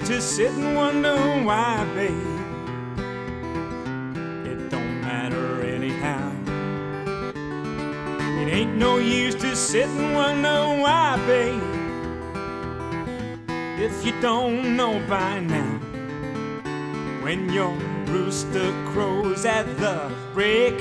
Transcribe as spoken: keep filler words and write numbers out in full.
to sit and wonder why, babe. It don't matter anyhow. It ain't no use to sit and wonder why, babe, if you don't know by now. When your rooster crows at the break